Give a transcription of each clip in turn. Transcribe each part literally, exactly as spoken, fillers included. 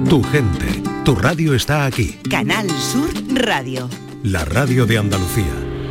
Tu gente, tu radio está aquí. Canal Sur Radio. La radio de Andalucía.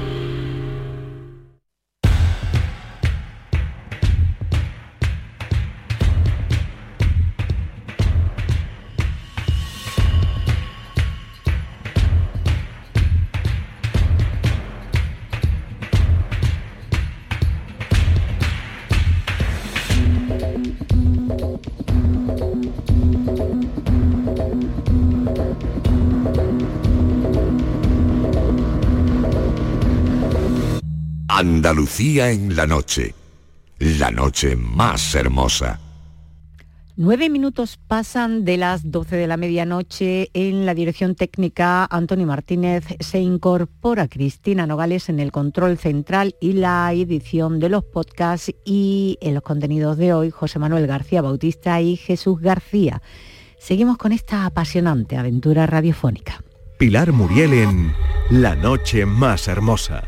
Andalucía en la noche, la noche más hermosa. Nueve minutos pasan de las doce de la medianoche. En la dirección técnica, Antonio Martínez. Se incorpora Cristina Nogales en el control central y la edición de los podcasts, y en los contenidos de hoy, José Manuel García Bautista y Jesús García. Seguimos con esta apasionante aventura radiofónica. Pilar Muriel en La noche más hermosa.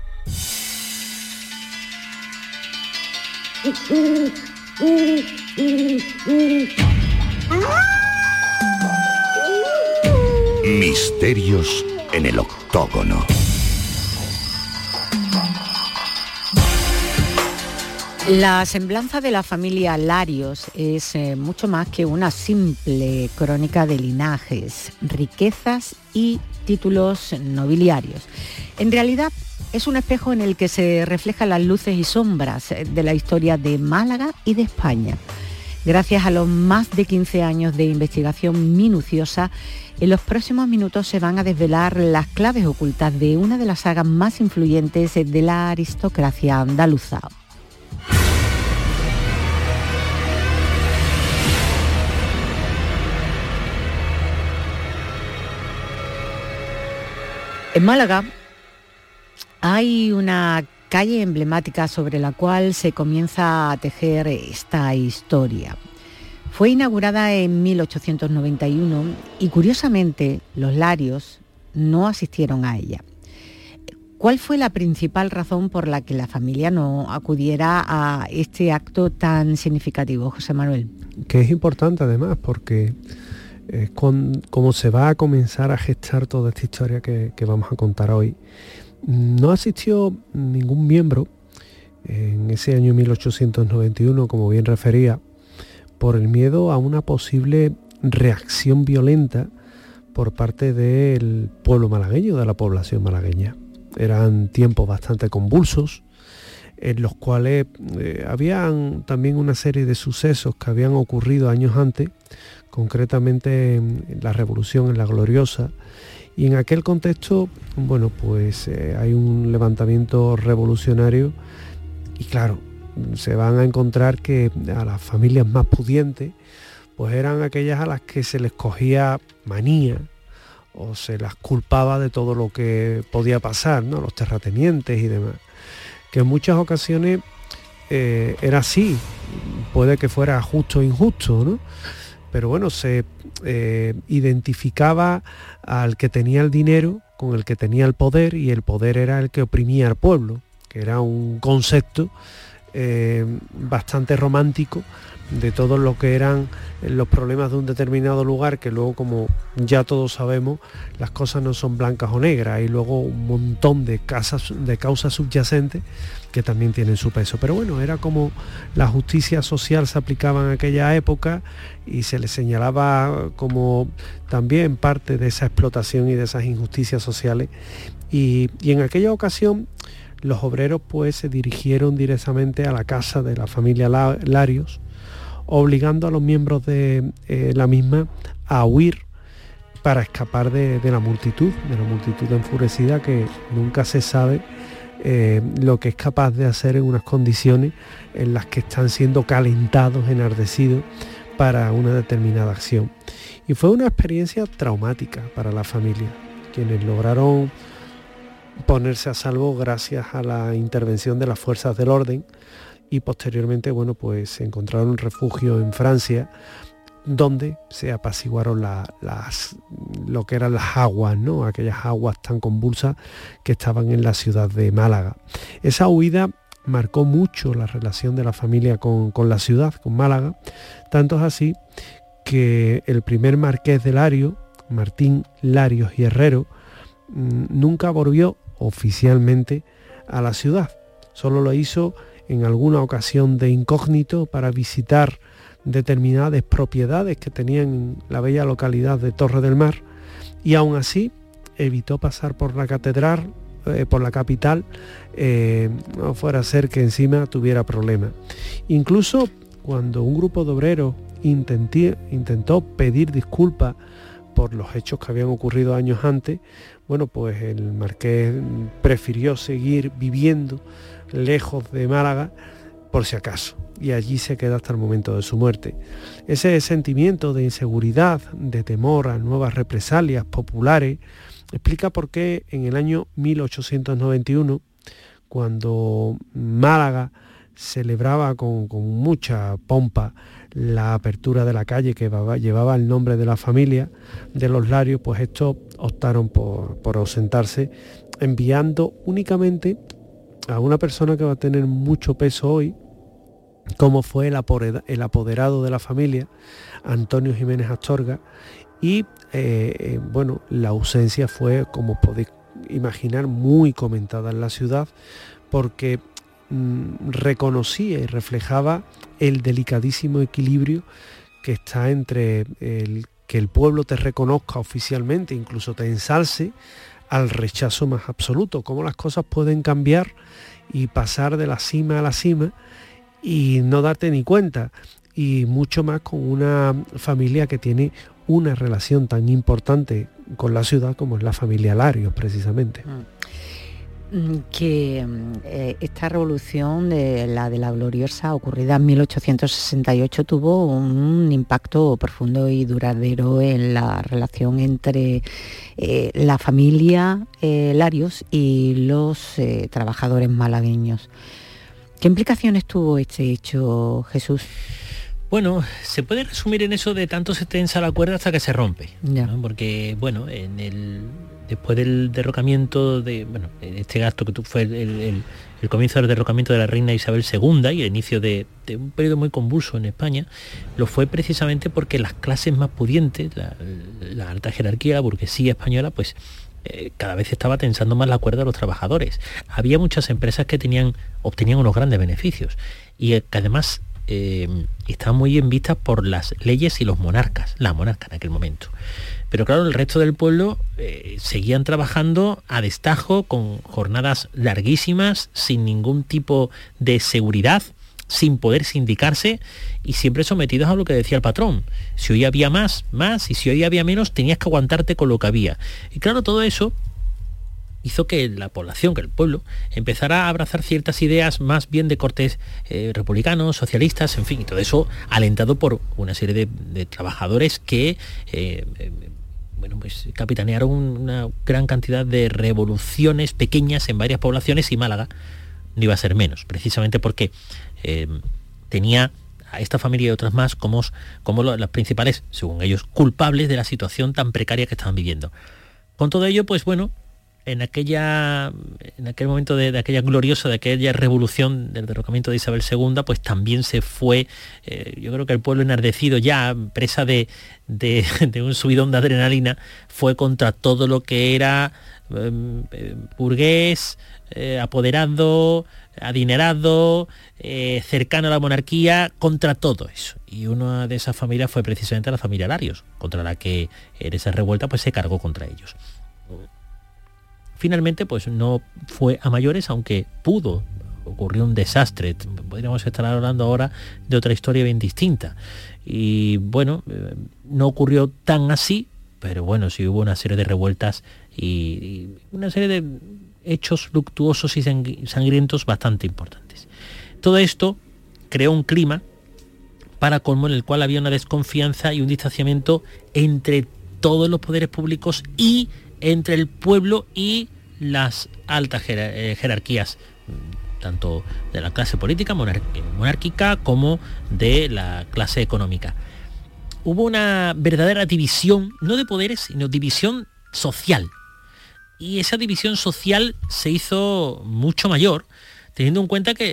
Misterios en el octógono. La semblanza de la familia Larios es eh, mucho más que una simple crónica de linajes, riquezas y títulos nobiliarios. En realidad, es un espejo en el que se reflejan las luces y sombras de la historia de Málaga y de España. Gracias a los más de quince años de investigación minuciosa, en los próximos minutos se van a desvelar las claves ocultas de una de las sagas más influyentes de la aristocracia andaluza. En Málaga hay una calle emblemática sobre la cual se comienza a tejer esta historia. Fue inaugurada en mil ochocientos noventa y uno y, curiosamente, los Larios no asistieron a ella. ¿Cuál fue la principal razón por la que la familia no acudiera a este acto tan significativo, José Manuel? Que es importante, además, porque es con, como se va a comenzar a gestar toda esta historia que, que vamos a contar hoy. No asistió ningún miembro en ese año mil ochocientos noventa y uno, como bien refería, por el miedo a una posible reacción violenta por parte del pueblo malagueño, de la población malagueña. Eran tiempos bastante convulsos, en los cuales eh, habían también una serie de sucesos que habían ocurrido años antes, concretamente en la Revolución, en la Gloriosa. Y en aquel contexto, bueno, pues eh, hay un levantamiento revolucionario y claro, se van a encontrar que a las familias más pudientes, pues eran aquellas a las que se les cogía manía o se las culpaba de todo lo que podía pasar, ¿no? Los terratenientes y demás. Que en muchas ocasiones eh, era así, puede que fuera justo o injusto, ¿no? Pero bueno, se eh, identificaba al que tenía el dinero con el que tenía el poder, y el poder era el que oprimía al pueblo, que era un concepto eh, bastante romántico de todo lo que eran los problemas de un determinado lugar, que luego, como ya todos sabemos, las cosas no son blancas o negras, hay luego un montón de, casas, de causas subyacentes que también tienen su peso. Pero bueno, era como la justicia social se aplicaba en aquella época y se le señalaba como también parte de esa explotación y de esas injusticias sociales. Y, y en aquella ocasión los obreros pues se dirigieron directamente a la casa de la familia Larios, obligando a los miembros de eh, la misma a huir para escapar de, de la multitud, de la multitud enfurecida que nunca se sabe eh, lo que es capaz de hacer en unas condiciones en las que están siendo calentados, enardecidos para una determinada acción. Y fue una experiencia traumática para la familia, quienes lograron ponerse a salvo gracias a la intervención de las fuerzas del orden, y posteriormente, bueno, pues encontraron un refugio en Francia, donde se apaciguaron la, las, lo que eran las aguas, ¿no? Aquellas aguas tan convulsas que estaban en la ciudad de Málaga. Esa huida marcó mucho la relación de la familia con, con la ciudad, con Málaga, tanto es así que el primer marqués de Larios, Martín Larios y Herrero, nunca volvió oficialmente a la ciudad. Solo lo hizo en alguna ocasión de incógnito para visitar determinadas propiedades que tenían en la bella localidad de Torre del Mar, y aún así evitó pasar por la catedral, eh, por la capital, eh, no fuera a ser que encima tuviera problemas. Incluso cuando un grupo de obreros intenté, intentó pedir disculpas por los hechos que habían ocurrido años antes, bueno, pues el marqués prefirió seguir viviendo lejos de Málaga por si acaso, y allí se queda hasta el momento de su muerte. Ese sentimiento de inseguridad, de temor a nuevas represalias populares, explica por qué en el año mil ochocientos noventa y uno, cuando Málaga celebraba con, con mucha pompa la apertura de la calle que llevaba el nombre de la familia de los Larios, pues estos optaron por, por ausentarse, enviando únicamente a una persona que va a tener mucho peso hoy, como fue el apoderado de la familia, Antonio Jiménez Astorga, y eh, bueno, la ausencia fue, como podéis imaginar, muy comentada en la ciudad, porque mmm, reconocía y reflejaba el delicadísimo equilibrio que está entre el que el pueblo te reconozca oficialmente, incluso te ensalce, al rechazo más absoluto, cómo las cosas pueden cambiar y pasar de la cima a la cima y no darte ni cuenta, y mucho más con una familia que tiene una relación tan importante con la ciudad como es la familia Larios, precisamente. Que eh, esta revolución, de la de la Gloriosa, ocurrida en mil ochocientos sesenta y ocho, tuvo un impacto profundo y duradero en la relación entre eh, la familia eh, Larios y los eh, trabajadores malagueños. ¿Qué implicaciones tuvo este hecho, Jesús? Bueno, se puede resumir en eso de tanto se tensa la cuerda hasta que se rompe, ¿no? Porque, bueno, en el, después del derrocamiento de, bueno, este gasto que fue el, el, el comienzo del derrocamiento de la reina Isabel segunda y el inicio de, de un periodo muy convulso en España, lo fue precisamente porque las clases más pudientes, la, la alta jerarquía, la burguesía española, pues eh, cada vez estaba tensando más la cuerda a los trabajadores. Había muchas empresas que tenían, obtenían unos grandes beneficios y que además Eh, estaban muy bien vistas por las leyes y los monarcas, la monarca en aquel momento. Pero claro, el resto del pueblo eh, seguían trabajando a destajo, con jornadas larguísimas, sin ningún tipo de seguridad, sin poder sindicarse y siempre sometidos a lo que decía el patrón. Si hoy había más, más, y si hoy había menos, tenías que aguantarte con lo que había. Y claro, todo eso hizo que la población, que el pueblo, empezara a abrazar ciertas ideas más bien de cortes eh, republicanos, socialistas, en fin, y todo eso alentado por una serie de, de trabajadores que eh, eh, bueno, pues capitanearon una gran cantidad de revoluciones pequeñas en varias poblaciones, y Málaga no iba a ser menos, precisamente porque eh, tenía a esta familia y otras más como, como las principales, según ellos, culpables de la situación tan precaria que estaban viviendo. Con todo ello, pues bueno, en aquella en aquel momento de, de aquella gloriosa, de aquella revolución del derrocamiento de Isabel segunda, pues también se fue, eh, yo creo que el pueblo enardecido, ya presa de, de, de un subidón de adrenalina, fue contra todo lo que era eh, burgués, eh, apoderado, adinerado, eh, cercano a la monarquía, contra todo eso. Y una de esas familias fue precisamente la familia Larios, contra la que en esa revuelta pues se cargó contra ellos. Finalmente, pues no fue a mayores, aunque pudo, ocurrió un desastre. Podríamos estar hablando ahora de otra historia bien distinta. Y bueno, no ocurrió tan así, pero bueno, sí hubo una serie de revueltas y, y una serie de hechos luctuosos y sangrientos bastante importantes. Todo esto creó un clima, para colmo, en el cual había una desconfianza y un distanciamiento entre todos los poderes públicos y entre el pueblo y las altas jerarquías, tanto de la clase política monárquica como de la clase económica. Hubo una verdadera división, no de poderes, sino división social. Y esa división social se hizo mucho mayor, teniendo en cuenta que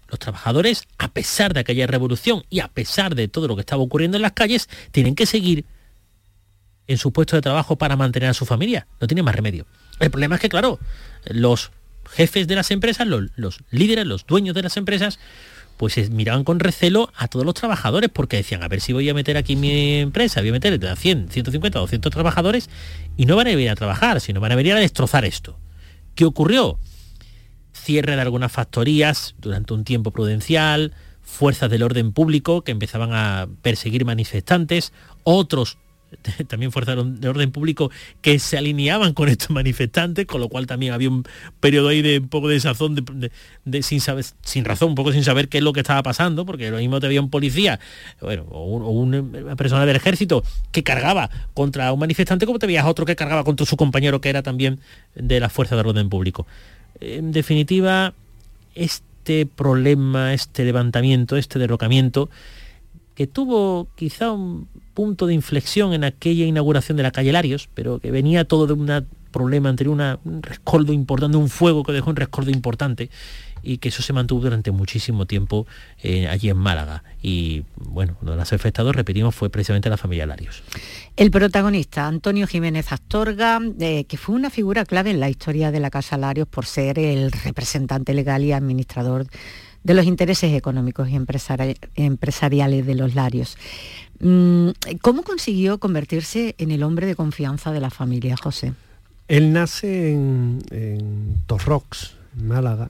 los trabajadores, a pesar de aquella revolución y a pesar de todo lo que estaba ocurriendo en las calles, tienen que seguir en su puesto de trabajo para mantener a su familia. No tiene más remedio. El problema es que, claro, los jefes de las empresas, los, los líderes, los dueños de las empresas, pues miraban con recelo a todos los trabajadores, porque decían, a ver si voy a meter aquí mi empresa, voy a meter a cien, ciento cincuenta, doscientos trabajadores y no van a venir a trabajar, sino van a venir a destrozar esto. ¿Qué ocurrió? Cierre de algunas factorías durante un tiempo prudencial, fuerzas del orden público que empezaban a perseguir manifestantes, otros también fuerzas de orden público que se alineaban con estos manifestantes, con lo cual también había un periodo ahí de un poco de desazón, de, de, de, sin, saber, sin razón, un poco sin saber qué es lo que estaba pasando, porque lo mismo te había un policía, bueno, o, un, o una persona del ejército que cargaba contra un manifestante, como te veías otro que cargaba contra su compañero que era también de las fuerzas del orden público. En definitiva, este problema, este levantamiento, este derrocamiento, que tuvo quizá un punto de inflexión en aquella inauguración de la calle Larios, pero que venía todo de un problema anterior, una, un rescoldo importante, un fuego que dejó un rescoldo importante, y que eso se mantuvo durante muchísimo tiempo eh, allí en Málaga. Y bueno, uno de los afectados, repetimos, fue precisamente la familia Larios. El protagonista, Antonio Jiménez Astorga, eh, que fue una figura clave en la historia de la Casa Larios por ser el representante legal y administrador de los intereses económicos y empresari- empresariales de los Larios. ¿Cómo consiguió convertirse en el hombre de confianza de la familia, José? Él nace en, en Torrox, en Málaga,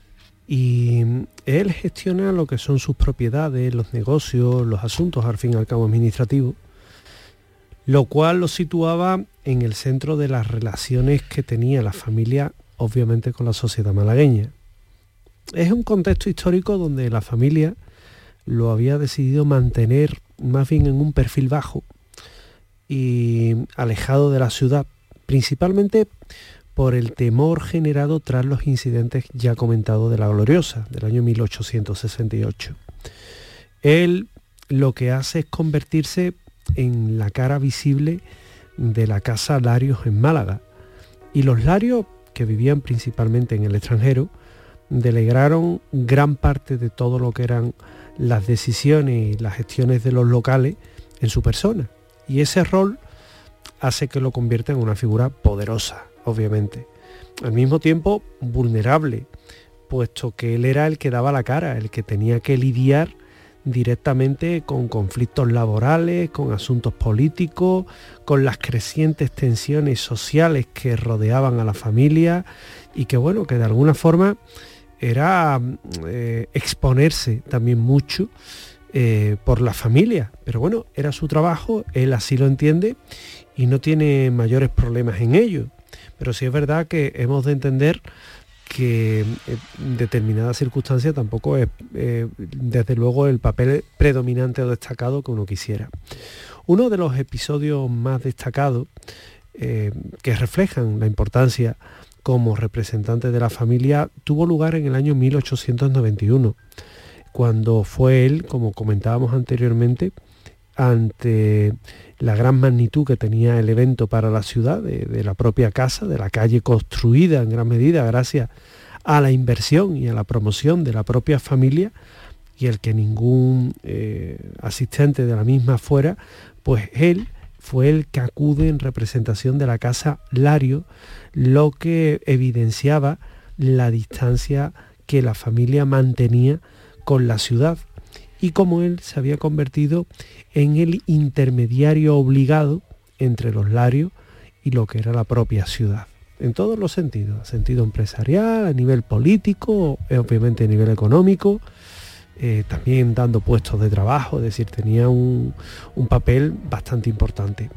y él gestiona lo que son sus propiedades, los negocios, los asuntos, al fin y al cabo, administrativos, lo cual lo situaba en el centro de las relaciones que tenía la familia, obviamente, con la sociedad malagueña. Es un contexto histórico donde la familia lo había decidido mantener más bien en un perfil bajo y alejado de la ciudad, principalmente por el temor generado tras los incidentes ya comentados de la Gloriosa, del año mil ochocientos sesenta y ocho. Él lo que hace es convertirse en la cara visible de la Casa Larios en Málaga, y los Larios, que vivían principalmente en el extranjero, delegaron gran parte de todo lo que eran las decisiones y las gestiones de los locales en su persona. Y ese rol hace que lo convierta en una figura poderosa, obviamente. Al mismo tiempo, vulnerable, puesto que él era el que daba la cara, el que tenía que lidiar directamente con conflictos laborales, con asuntos políticos, con las crecientes tensiones sociales que rodeaban a la familia, y que bueno, que de alguna forma era eh, exponerse también mucho eh, por la familia, pero bueno, era su trabajo, él así lo entiende y no tiene mayores problemas en ello. Pero sí es verdad que hemos de entender que en determinadas circunstancias tampoco es eh, desde luego el papel predominante o destacado que uno quisiera. Uno de los episodios más destacados eh, que reflejan la importancia como representante de la familia tuvo lugar en el año mil ochocientos noventa y uno, cuando fue él, como comentábamos anteriormente, ante la gran magnitud que tenía el evento para la ciudad, de, de la propia casa, de la calle construida en gran medida gracias a la inversión y a la promoción de la propia familia, y el que ningún eh, asistente de la misma fuera, pues él fue el que acude en representación de la Casa Larios, lo que evidenciaba la distancia que la familia mantenía con la ciudad, y cómo él se había convertido en el intermediario obligado entre los Larios y lo que era la propia ciudad, en todos los sentidos, a sentido empresarial, a nivel político, obviamente a nivel económico, eh, también dando puestos de trabajo, es decir, tenía un, un papel bastante importante.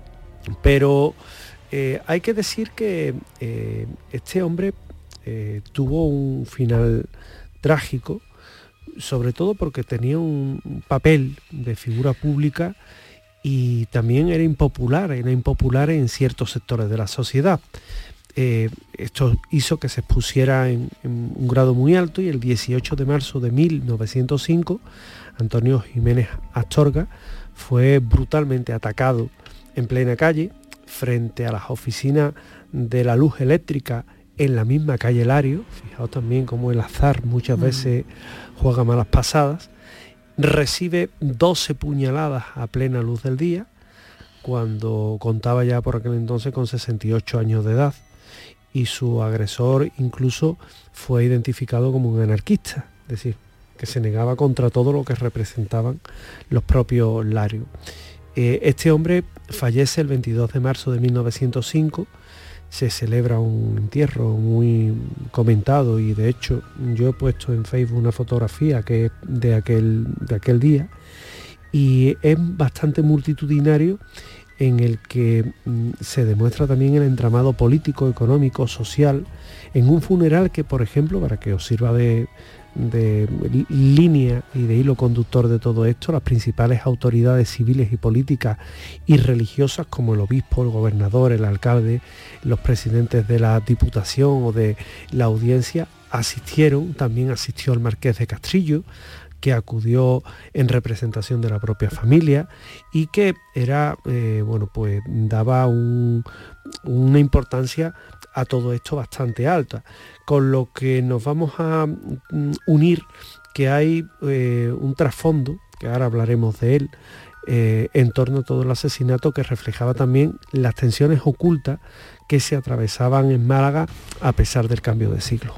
Pero eh, hay que decir que eh, este hombre eh, tuvo un final trágico, sobre todo porque tenía un papel de figura pública y también era impopular, era impopular en ciertos sectores de la sociedad. Eh, esto hizo que se expusiera en, en un grado muy alto, y el dieciocho de marzo de mil novecientos cinco, Antonio Jiménez Astorga fue brutalmente atacado en plena calle, frente a las oficinas de la luz eléctrica en la misma calle Larios. Fijaos también cómo el azar muchas veces juega malas pasadas. Recibe doce puñaladas a plena luz del día, cuando contaba ya por aquel entonces con sesenta y ocho años de edad, y su agresor incluso fue identificado como un anarquista, es decir, que se negaba contra todo lo que representaban los propios Larios. Eh, este hombre fallece el veintidós de marzo de mil novecientos cinco, se celebra un entierro muy comentado, y de hecho yo he puesto en Facebook una fotografía que es de aquel, de aquel día, y es bastante multitudinario, en el que mm, se demuestra también el entramado político, económico, social, en un funeral que, por ejemplo, para que os sirva de, de línea y de hilo conductor de todo esto, las principales autoridades civiles y políticas y religiosas, como el obispo, el gobernador, el alcalde, los presidentes de la diputación o de la audiencia, asistieron. También asistió el marqués de Castrillo, que acudió en representación de la propia familia, y que era, eh, bueno, pues daba un, una importancia a todo esto bastante alta, con lo que nos vamos a mm, unir que hay eh, un trasfondo, que ahora hablaremos de él, eh, en torno a todo el asesinato, que reflejaba también las tensiones ocultas que se atravesaban en Málaga a pesar del cambio de siglo.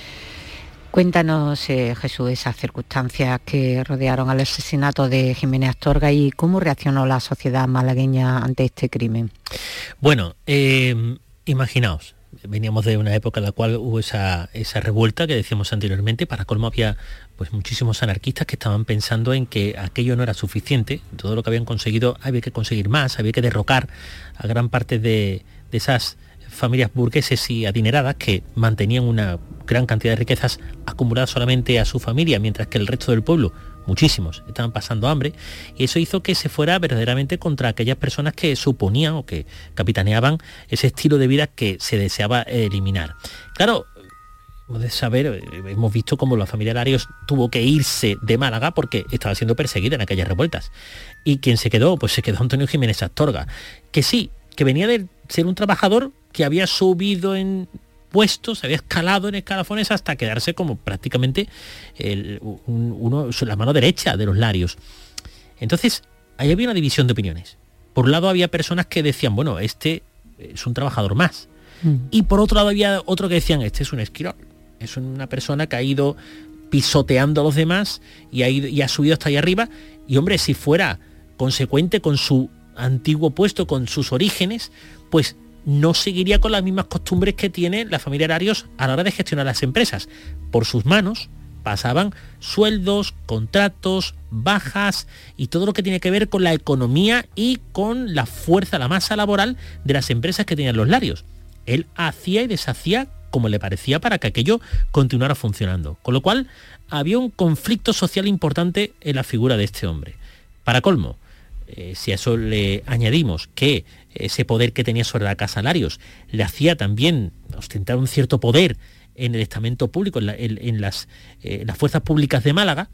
Cuéntanos, eh, Jesús, esas circunstancias que rodearon al asesinato de Jiménez Astorga y cómo reaccionó la sociedad malagueña ante este crimen. Bueno, eh, imaginaos, veníamos de una época en la cual hubo esa, esa revuelta que decíamos anteriormente. Para colmo había pues muchísimos anarquistas que estaban pensando en que aquello no era suficiente, todo lo que habían conseguido había que conseguir más, había que derrocar a gran parte de, de esas familias burgueses y adineradas que mantenían una gran cantidad de riquezas acumuladas solamente a su familia, mientras que el resto del pueblo, muchísimos, estaban pasando hambre, y eso hizo que se fuera verdaderamente contra aquellas personas que suponían o que capitaneaban ese estilo de vida que se deseaba eliminar. Claro, hemos de saber, hemos visto cómo la familia Larios tuvo que irse de Málaga porque estaba siendo perseguida en aquellas revueltas, y quien se quedó, pues se quedó Antonio Jiménez Astorga, que sí, que venía de ser un trabajador que había subido en puestos, había escalado en escalafones hasta quedarse como prácticamente el, un, uno, la mano derecha de los Larios. Entonces, ahí había una división de opiniones. Por un lado había personas que decían, bueno, este es un trabajador más. Mm. Y por otro lado había otro que decían, este es un esquirol. Es una persona que ha ido pisoteando a los demás y ha, ido, y ha subido hasta ahí arriba. Y hombre, si fuera consecuente con su antiguo puesto, con sus orígenes, pues no seguiría con las mismas costumbres que tiene la familia Larios a la hora de gestionar las empresas. Por sus manos pasaban sueldos, contratos, bajas y todo lo que tiene que ver con la economía y con la fuerza, la masa laboral de las empresas que tenían los Larios. Él hacía y deshacía como le parecía para que aquello continuara funcionando. Con lo cual había un conflicto social importante en la figura de este hombre. Para colmo, Eh, si a eso le añadimos que ese poder que tenía sobre la casa Larios le hacía también ostentar un cierto poder en el estamento público, en, la, en, en las, eh, las fuerzas públicas de Málaga,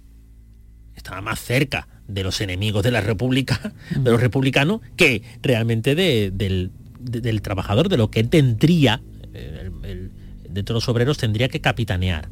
estaba más cerca de los enemigos de la República, de los republicanos, que realmente de, del, de, del trabajador, de lo que tendría, eh, el, el, de todos los obreros, tendría que capitanear.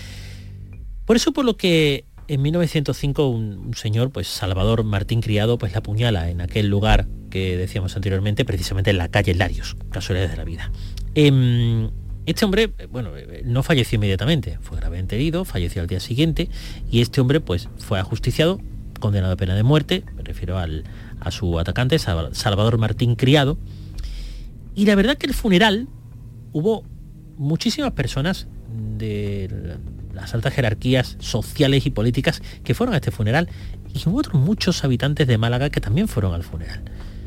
Por eso, por lo que en mil novecientos cinco un, un señor, pues Salvador Martín Criado, pues la apuñala en aquel lugar que decíamos anteriormente, precisamente en la calle Larios, casualidades de la vida. Eh, este hombre, bueno, no falleció inmediatamente, fue gravemente herido, falleció al día siguiente, y este hombre pues fue ajusticiado, condenado a pena de muerte, me refiero al, a su atacante, Salvador Martín Criado. Y la verdad que el funeral hubo muchísimas personas de las altas jerarquías sociales y políticas que fueron a este funeral, y hubo otros muchos habitantes de Málaga que también fueron al funeral.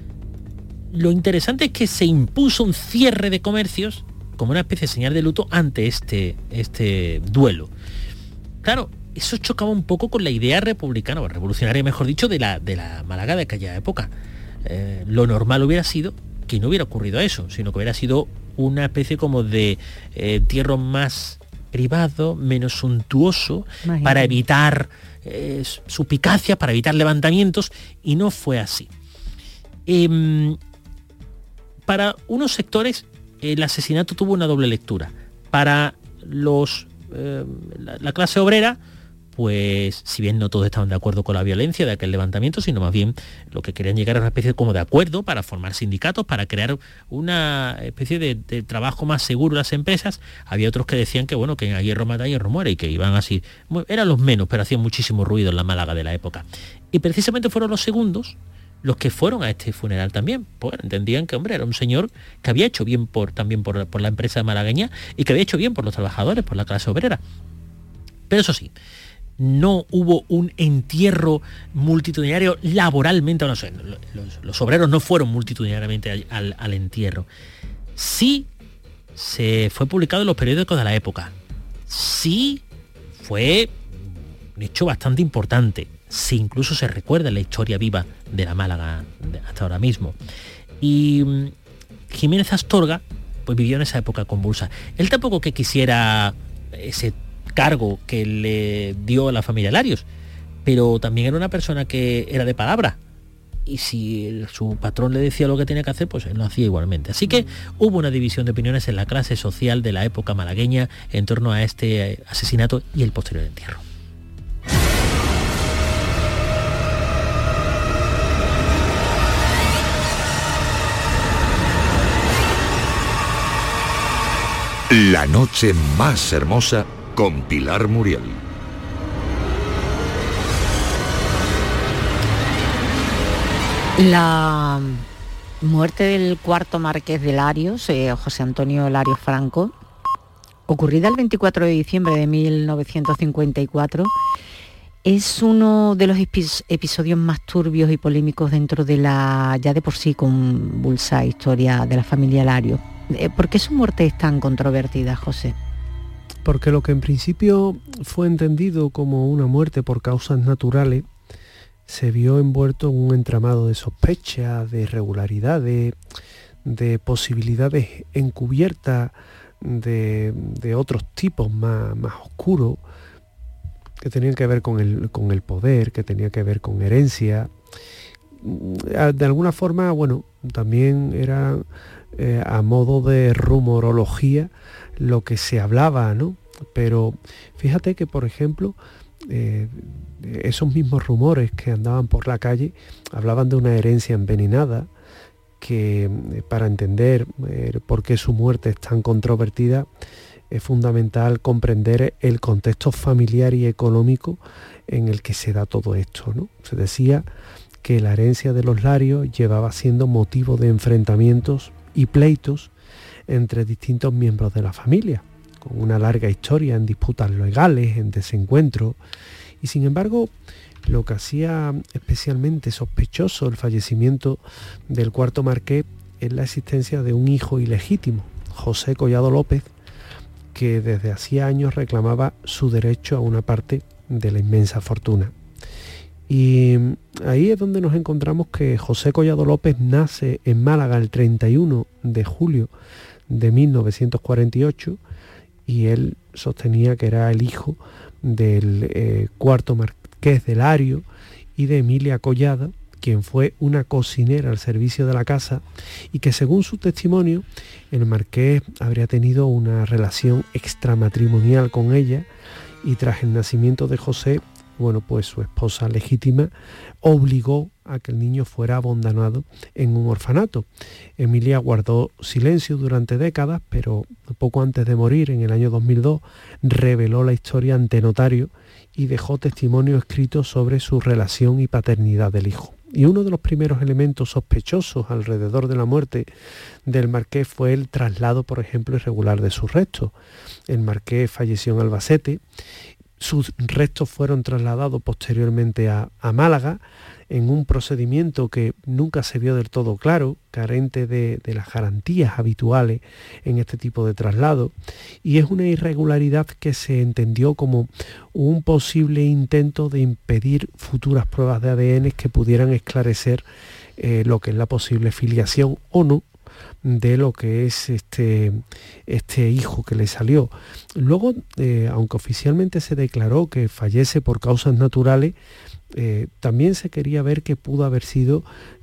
Lo interesante es que se impuso un cierre de comercios como una especie de señal de luto ante este, este duelo. Claro, eso chocaba un poco con la idea republicana, o revolucionaria mejor dicho, de la, de la Málaga de aquella época. Eh, lo normal hubiera sido que no hubiera ocurrido eso, sino que hubiera sido una especie como de eh, entierro más privado, menos suntuoso, Imagínate. para evitar eh, suspicacias, para evitar levantamientos, y no fue así. Eh, para unos sectores el asesinato tuvo una doble lectura. Para los eh, la, la clase obrera, pues si bien no todos estaban de acuerdo con la violencia de aquel levantamiento, sino más bien lo que querían llegar a una especie como de acuerdo para formar sindicatos, para crear una especie de, de trabajo más seguro en las empresas. Había otros que decían que bueno, que a hierro mata, a hierro muere, y que iban así. Eran los menos, pero hacían muchísimo ruido en la Málaga de la época. Y precisamente fueron los segundos los que fueron a este funeral también. Pues entendían que, hombre, era un señor que había hecho bien por, también por, por la empresa malagueña, y que había hecho bien por los trabajadores, por la clase obrera. Pero eso sí, no hubo un entierro multitudinario laboralmente, no sé, los, los obreros no fueron multitudinariamente al, al entierro. Sí se fue publicado en los periódicos de la época. Sí fue un hecho bastante importante. Sí, incluso se recuerda en la historia viva de la Málaga hasta ahora mismo. Y Jiménez Astorga pues vivió en esa época convulsa. Él tampoco que quisiera ese cargo que le dio a la familia Larios, pero también era una persona que era de palabra, y si el, su patrón le decía lo que tenía que hacer, pues él lo hacía igualmente. Así que hubo una división de opiniones en la clase social de la época malagueña en torno a este asesinato y el posterior entierro. La noche más hermosa con Pilar Muriel. La muerte del cuarto marqués de Larios, eh, José Antonio Larios Franco, ocurrida el veinticuatro de diciembre de mil novecientos cincuenta y cuatro, es uno de los epis- episodios más turbios y polémicos dentro de la ya de por sí convulsa historia de la familia Larios. Eh, ¿Por qué su muerte es tan controvertida, José? Porque lo que en principio fue entendido como una muerte por causas naturales se vio envuelto en un entramado de sospechas, de irregularidades, de posibilidades encubiertas de, de otros tipos más, más oscuros, que tenían que ver con el, con el poder, que tenían que ver con herencia. De alguna forma, bueno, también era eh, a modo de rumorología lo que se hablaba, ¿no? Pero fíjate que, por ejemplo, eh, esos mismos rumores que andaban por la calle hablaban de una herencia envenenada, que eh, para entender eh, por qué su muerte es tan controvertida es fundamental comprender el contexto familiar y económico en el que se da todo esto, ¿no? Se decía que la herencia de los Larios llevaba siendo motivo de enfrentamientos y pleitos entre distintos miembros de la familia, con una larga historia en disputas legales, en desencuentros, y sin embargo, lo que hacía especialmente sospechoso el fallecimiento del cuarto marqués es la existencia de un hijo ilegítimo, José Collado López, que desde hacía años reclamaba su derecho a una parte de la inmensa fortuna. Y ahí es donde nos encontramos que José Collado López nace en Málaga el treinta y uno de julio de mil novecientos cuarenta y ocho, y él sostenía que era el hijo del eh, cuarto marqués de Larios y de Emilia Collada, quien fue una cocinera al servicio de la casa, y que según su testimonio el marqués habría tenido una relación extramatrimonial con ella, y tras el nacimiento de José, bueno, pues su esposa legítima obligó a que el niño fuera abandonado en un orfanato. Emilia guardó silencio durante décadas, pero poco antes de morir, en el año dos mil dos, reveló la historia ante notario y dejó testimonio escrito sobre su relación y paternidad del hijo. Y uno de los primeros elementos sospechosos alrededor de la muerte del marqués fue el traslado, por ejemplo, irregular de sus restos. El marqués falleció en Albacete. Sus restos fueron trasladados posteriormente a, a Málaga en un procedimiento que nunca se vio del todo claro, carente de, de las garantías habituales en este tipo de traslado, y es una irregularidad que se entendió como un posible intento de impedir futuras pruebas de A D N que pudieran esclarecer eh, lo que es la posible filiación o no de lo que es este, este hijo que le salió. Luego, eh, aunque oficialmente se declaró que fallece por causas naturales, eh, también se quería ver que pudo haber sido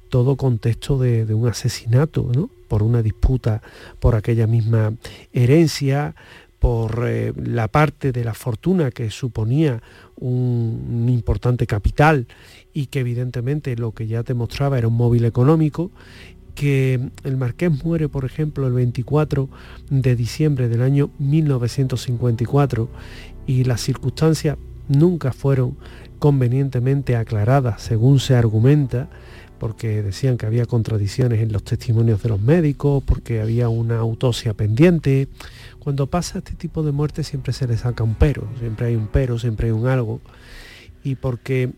todo contexto de, de un asesinato, ¿no? Por una disputa por aquella misma herencia, por eh, la parte de la fortuna que suponía un, un importante capital y que evidentemente lo que ya te mostraba era un móvil económico, que el marqués muere, por ejemplo, el veinticuatro de diciembre del año mil novecientos cincuenta y cuatro y las circunstancias nunca fueron convenientemente aclaradas, según se argumenta, porque decían que había contradicciones en los testimonios de los médicos, porque había una autopsia pendiente. Cuando pasa este tipo de muerte siempre se le saca un pero, siempre hay un pero, siempre hay un algo, y porque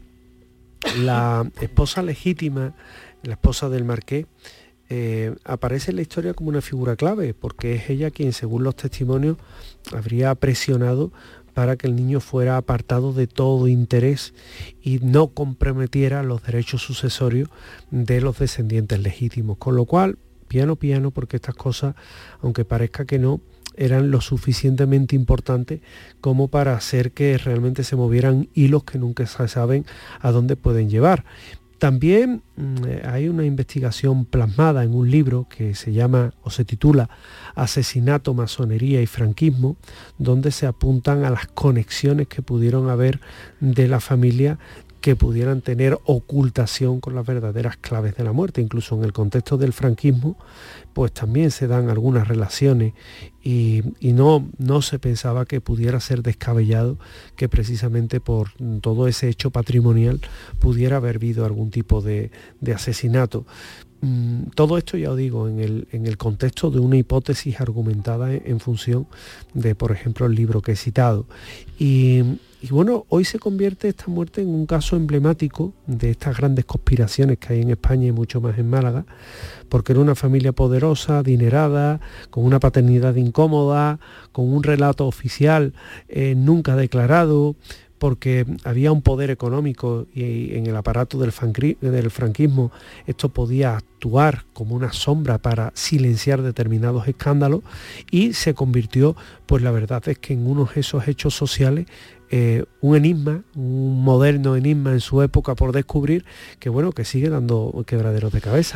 la esposa legítima, la esposa del marqués, eh, aparece en la historia como una figura clave, porque es ella quien, según los testimonios, habría presionado para que el niño fuera apartado de todo interés y no comprometiera los derechos sucesorios de los descendientes legítimos. Con lo cual, piano piano, porque estas cosas, aunque parezca que no, eran lo suficientemente importantes como para hacer que realmente se movieran hilos que nunca se saben a dónde pueden llevar. También eh, hay una investigación plasmada en un libro que se llama o se titula Asesinato, Masonería y Franquismo, donde se apuntan a las conexiones que pudieron haber de la familia que pudieran tener ocultación con las verdaderas claves de la muerte. Incluso en el contexto del franquismo, pues también se dan algunas relaciones y, y no, no se pensaba que pudiera ser descabellado que precisamente por todo ese hecho patrimonial pudiera haber habido algún tipo de, de asesinato. Mm, todo esto, ya os digo, en el, en el contexto de una hipótesis argumentada en, en función de, por ejemplo, el libro que he citado. Y, Y bueno, hoy se convierte esta muerte en un caso emblemático de estas grandes conspiraciones que hay en España y mucho más en Málaga, porque era una familia poderosa, adinerada, con una paternidad incómoda, con un relato oficial eh, nunca declarado, porque había un poder económico y en el aparato del, del franquismo esto podía actuar como una sombra para silenciar determinados escándalos, y se convirtió, pues la verdad es que en unos esos hechos sociales, eh, un enigma, un moderno enigma en su época por descubrir, que bueno, que sigue dando quebraderos de cabeza.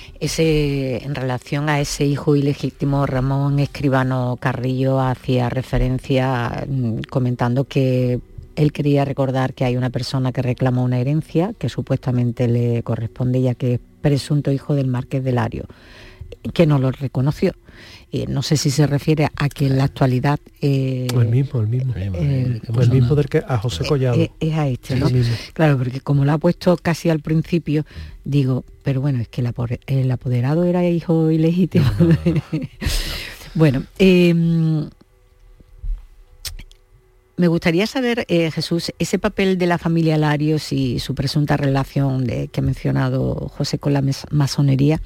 Ese, en relación a ese hijo ilegítimo, Ramón Escribano Carrillo hacía referencia comentando que él quería recordar que hay una persona que reclama una herencia que supuestamente le corresponde, ya que es presunto hijo del marqués de Lario, que no lo reconoció. Eh, no sé si se refiere a que en la actualidad... Eh, el mismo, el mismo. Eh, el mismo del que a José Collado. Eh, es a este, ¿no? Claro, porque como lo ha puesto casi al principio, digo, pero bueno, es que el, apoder, el apoderado era hijo ilegítimo. No, no, no, no. Bueno, eh, me gustaría saber, eh, Jesús, ese papel de la familia Larios y su presunta relación de, que ha mencionado José con la masonería.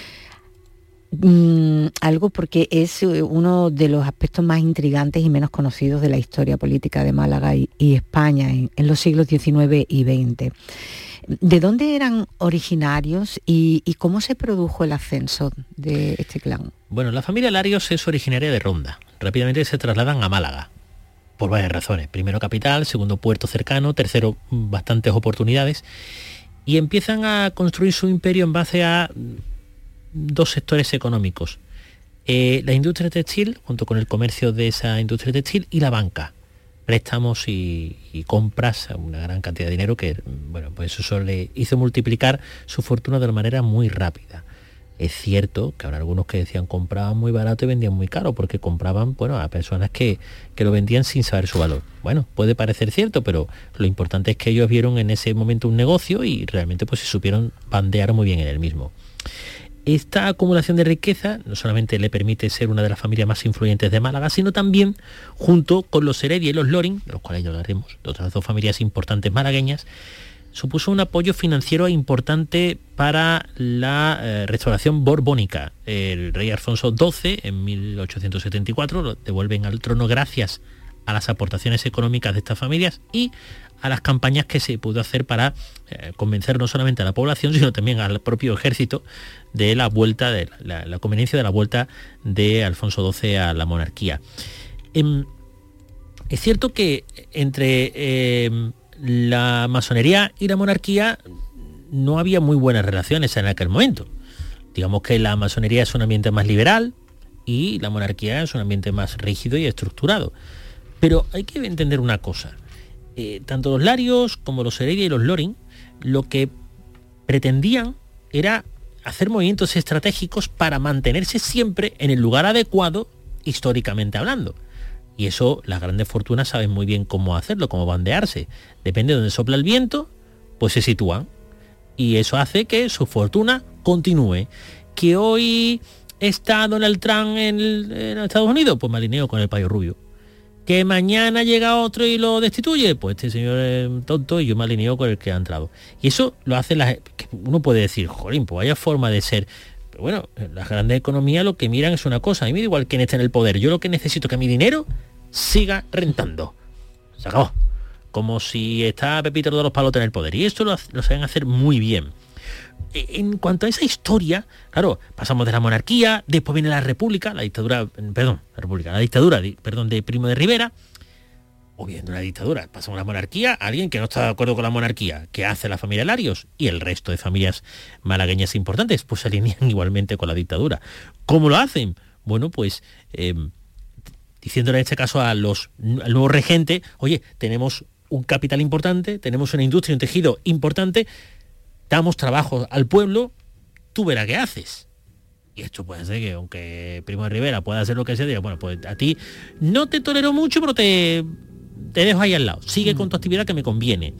Mm, algo porque es uno de los aspectos más intrigantes y menos conocidos de la historia política de Málaga y, y España en, en los siglos diecinueve y veinte. ¿De dónde eran originarios y, y cómo se produjo el ascenso de este clan? Bueno, la familia Larios es originaria de Ronda. Rápidamente se trasladan a Málaga, por varias razones. Primero capital, segundo puerto cercano, tercero bastantes oportunidades, y empiezan a construir su imperio en base a dos sectores económicos, eh, la industria textil, junto con el comercio de esa industria textil, y la banca, préstamos y, y compras a una gran cantidad de dinero que, bueno, pues eso le hizo multiplicar su fortuna de una manera muy rápida. Es cierto que habrá algunos que decían compraban muy barato y vendían muy caro, porque compraban, bueno, a personas que, que lo vendían sin saber su valor. Bueno, puede parecer cierto, pero lo importante es que ellos vieron en ese momento un negocio y realmente pues se supieron bandear muy bien en el mismo. Esta acumulación de riqueza no solamente le permite ser una de las familias más influyentes de Málaga, sino también, junto con los Heredia y los Loring, de los cuales ya hablaremos, de otras dos familias importantes malagueñas, supuso un apoyo financiero importante para la eh, restauración borbónica. El rey Alfonso doce, en mil ochocientos setenta y cuatro, lo devuelven al trono gracias a las aportaciones económicas de estas familias y a las campañas que se pudo hacer para eh, convencer no solamente a la población, sino también al propio ejército de la vuelta, de la, la conveniencia de la vuelta de Alfonso doce a la monarquía. Eh, es cierto que entre eh, la masonería y la monarquía no había muy buenas relaciones en aquel momento. Digamos que la masonería es un ambiente más liberal y la monarquía es un ambiente más rígido y estructurado. Pero hay que entender una cosa. Eh, tanto los Larios como los Heredia y los Loring lo que pretendían era hacer movimientos estratégicos para mantenerse siempre en el lugar adecuado históricamente hablando. Y eso las grandes fortunas saben muy bien cómo hacerlo, cómo bandearse. Depende de donde sopla el viento, pues se sitúan. Y eso hace que su fortuna continúe. Que hoy está Donald Trump en, el, en Estados Unidos, pues me alineo con el payo rubio. Que mañana llega otro y lo destituye, pues este señor es tonto y yo me alineo con el que ha entrado. Y eso lo hace la... Uno puede decir, jolín, pues vaya forma de ser... Pero bueno, las grandes economías lo que miran es una cosa. A mí me da igual quién esté en el poder. Yo lo que necesito es que mi dinero siga rentando. Se acabó. Como si está Pepito de los Palotes en el poder. Y esto lo, lo saben hacer muy bien. En cuanto a esa historia, claro, pasamos de la monarquía, después viene la república, la dictadura, perdón, la república, la dictadura, perdón, de Primo de Rivera, o bien de una dictadura, pasamos a la monarquía, a alguien que no está de acuerdo con la monarquía, que hace la familia Larios y el resto de familias malagueñas importantes, pues se alinean igualmente con la dictadura. ¿Cómo lo hacen? Bueno, pues eh, diciéndole en este caso a los, al nuevo regente, oye, tenemos un capital importante, tenemos una industria, un tejido importante, damos trabajo al pueblo, tú verás qué haces. Y esto puede ser que, aunque Primo de Rivera pueda hacer lo que sea, diga, bueno, pues a ti no te tolero mucho, pero te, te dejo ahí al lado. Sigue con tu actividad que me conviene.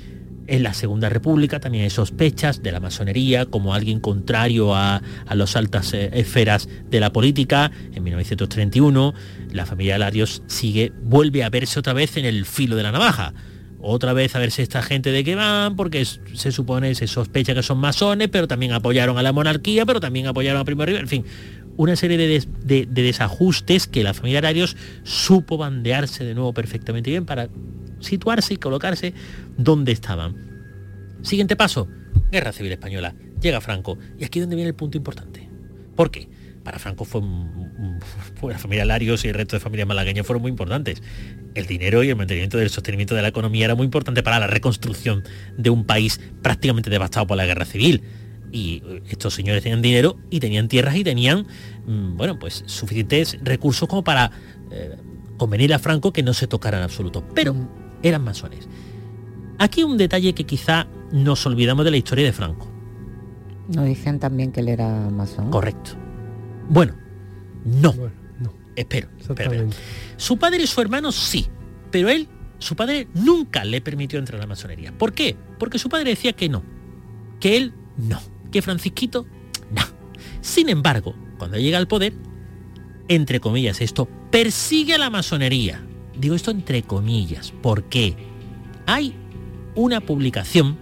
En la Segunda República también hay sospechas de la masonería como alguien contrario a, a las altas eh, esferas de la política. En mil novecientos treinta y uno, la familia Larios sigue, vuelve a verse otra vez en el filo de la navaja. Otra vez a ver si esta gente de qué van, porque se supone, se sospecha que son masones, pero también apoyaron a la monarquía, pero también apoyaron a Primo de Rivera. En fin, una serie de, des, de, de desajustes que la familia Larios supo bandearse de nuevo perfectamente bien para situarse y colocarse donde estaban. Siguiente paso, Guerra Civil Española. Llega Franco. Y aquí es donde viene el punto importante. ¿Por qué? Para Franco fue, fue la familia Larios y el resto de familias malagueñas fueron muy importantes. El dinero y el mantenimiento del sostenimiento de la economía era muy importante para la reconstrucción de un país prácticamente devastado por la guerra civil. Y estos señores tenían dinero y tenían tierras y tenían, bueno, pues suficientes recursos como para eh, convenir a Franco que no se tocara en absoluto. Pero eran masones. Aquí un detalle que quizá nos olvidamos de la historia de Franco. ¿No dicen también que él era masón? Correcto. Bueno, no. Bueno, no. Espero, espera, espera. Su padre y su hermano sí, pero él, su padre nunca le permitió entrar a la masonería. ¿Por qué? Porque su padre decía que no, que él no, que Francisquito no. Sin embargo, cuando llega al poder, entre comillas esto, persigue a la masonería. Digo esto entre comillas, ¿por qué? Hay una publicación,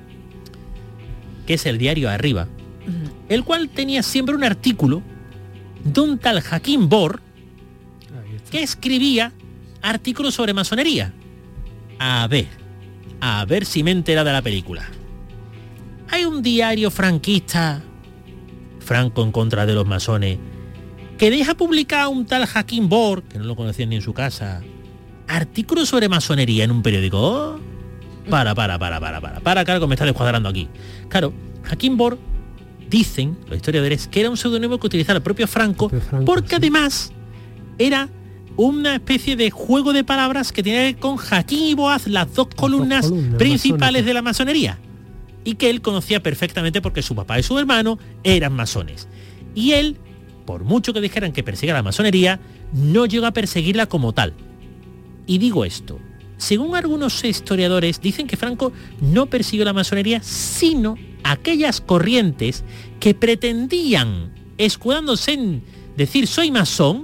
que es el diario Arriba, el cual tenía siempre un artículo de un tal Joaquín Bor, que escribía artículos sobre masonería. A ver, a ver si me he enterado de la película. Hay un diario franquista, Franco en contra de los masones, que deja publicar un tal Joaquín Bor, que no lo conocían ni en su casa, artículos sobre masonería en un periódico. Oh, para, para, para, para, para, para, claro, que me está descuadrando aquí. Claro, Joaquín Bor, dicen los historiadores, que era un seudónimo que utilizaba el propio Franco, Franco porque sí. Además era una especie de juego de palabras que tenía que ver con Jaquín y Boaz, las dos columnas, dos columnas principales masónicas de la masonería, y que él conocía perfectamente porque su papá y su hermano eran masones. Y él, por mucho que dijeran que persiga la masonería, no llegó a perseguirla como tal. Y digo esto, según algunos historiadores, dicen que Franco no persiguió la masonería, sino aquellas corrientes que pretendían, escudándose en decir soy masón,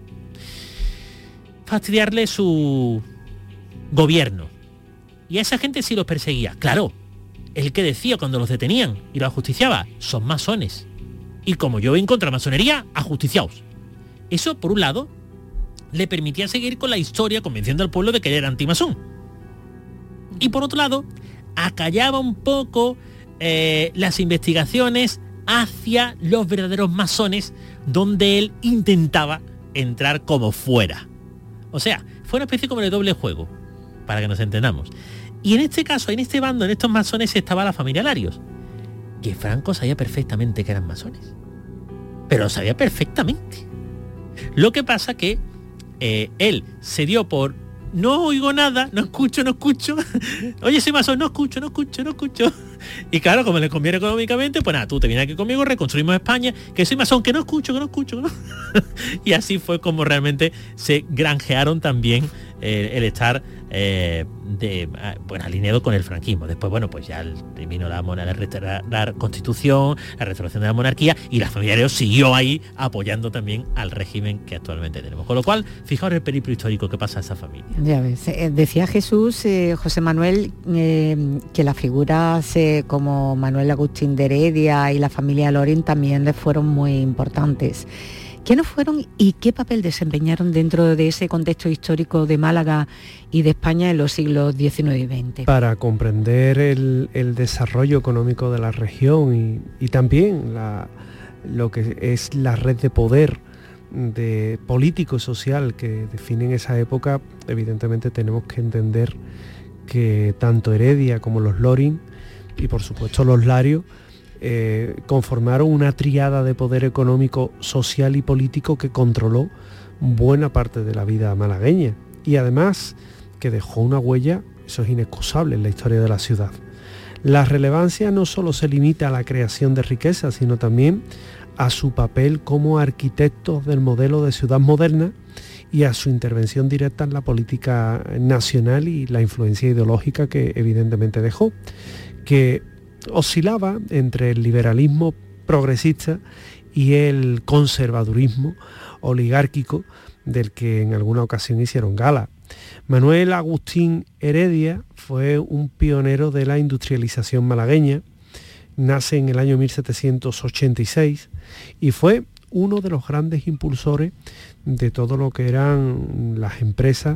fastidiarle su gobierno. Y a esa gente sí los perseguía. Claro, el que decía cuando los detenían y los ajusticiaba, son masones. Y como yo voy en contra de la masonería, ajusticiaos. Eso, por un lado, le permitía seguir con la historia convenciendo al pueblo de que él era antimasón. Y por otro lado, acallaba un poco eh, las investigaciones hacia los verdaderos masones, donde él intentaba entrar como fuera. O sea, fue una especie como de doble juego, para que nos entendamos. Y en este caso, en este bando, en estos masones, estaba la familia Larios. que Franco sabía perfectamente que eran masones. Pero lo sabía perfectamente. Lo que pasa que eh, él se dio por no oigo nada, no escucho, no escucho. Oye, soy masón, no escucho, no escucho, no escucho. Y claro, como le conviene económicamente, pues nada, tú te vienes aquí conmigo, reconstruimos España, que soy masón, que no escucho, que no escucho. Que no. Y así fue como realmente se granjearon también eh, el estar eh, de, bueno, alineado con el franquismo. Después, bueno, pues ya terminó la, la, la constitución, la restauración de la monarquía, y la familia Leo siguió ahí apoyando también al régimen que actualmente tenemos. Con lo cual, fijaos el periplo histórico que pasa a esa familia. Ya ves, eh, decía Jesús, eh, José Manuel, eh, que las figuras eh, como Manuel Agustín de Heredia y la familia Loring también les fueron muy importantes. ¿Quiénes fueron y qué papel desempeñaron dentro de ese contexto histórico de Málaga y de España en los siglos diecinueve y veinte? Para comprender el, el desarrollo económico de la región y, y también la, lo que es la red de poder de político y social que definen esa época, evidentemente tenemos que entender que tanto Heredia como los Loring y por supuesto los Larios Eh, conformaron una tríada de poder económico, social y político que controló buena parte de la vida malagueña y además que dejó una huella, eso es inexcusable en la historia de la ciudad. La relevancia no solo se limita a la creación de riqueza, sino también a su papel como arquitectos del modelo de ciudad moderna y a su intervención directa en la política nacional y la influencia ideológica que evidentemente dejó, que oscilaba entre el liberalismo progresista y el conservadurismo oligárquico del que en alguna ocasión hicieron gala. Manuel Agustín Heredia fue un pionero de la industrialización malagueña, nace en el año mil setecientos ochenta y seis y fue uno de los grandes impulsores de todo lo que eran las empresas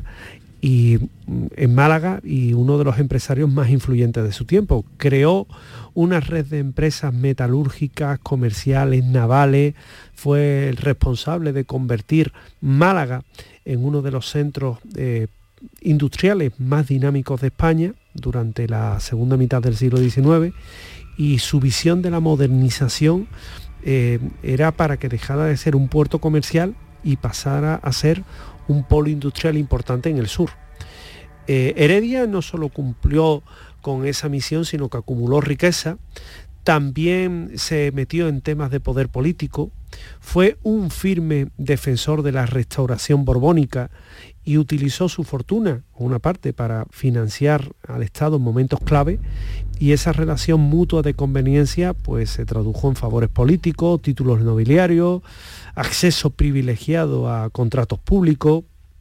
y en Málaga y uno de los empresarios más influyentes de su tiempo. Creó una red de empresas metalúrgicas, comerciales, navales, fue el responsable de convertir Málaga en uno de los centros eh, industriales más dinámicos de España durante la segunda mitad del siglo diecinueve y su visión de la modernización eh, era para que dejara de ser un puerto comercial y pasara a ser un polo industrial importante en el sur. Eh, Heredia no solo cumplió con esa misión, sino que acumuló riqueza, también se metió en temas de poder político, fue un firme defensor de la restauración borbónica y utilizó su fortuna, una parte, para financiar al Estado en momentos clave, y esa relación mutua de conveniencia pues se tradujo en favores políticos, títulos nobiliarios, acceso privilegiado a contratos públicos,